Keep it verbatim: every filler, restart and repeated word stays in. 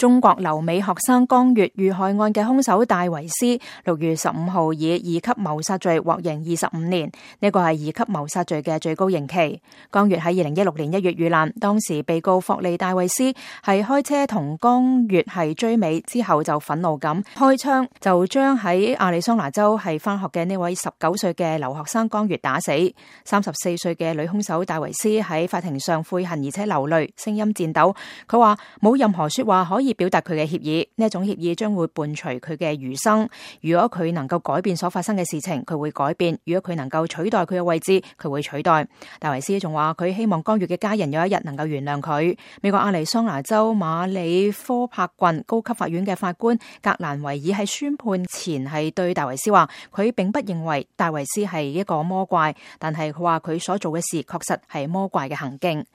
中國留美學生江月遇害案嘅兇手戴維斯，六月十五號以二級謀殺罪獲刑二十五年，呢個係二級謀殺罪嘅最高刑期。江月喺二零一六年一月遇難，當時被告霍利戴維斯係開車同江月係追尾之後就憤怒咁開槍，就將喺亞利桑那州係返學嘅呢位十九歲嘅留學生江月打死。三十四歲嘅女兇手戴維斯喺法庭上悔恨而且流淚，聲音顫抖。佢話冇任何說話可以表達佢嘅歉意，呢一種歉意將會伴隨佢嘅餘生。如果佢能夠改變所發生嘅事情，佢會改變；如果佢能夠取代佢嘅位置，佢會取代。戴維斯仲話佢希望江月嘅家人有一日能夠原諒佢。美國亞利桑那州馬里科帕郡高級法院嘅法官格蘭維爾喺宣判前係對戴維斯話，佢並不認為戴維斯係一個魔怪，但係佢話佢所做嘅事確實係魔怪嘅行徑。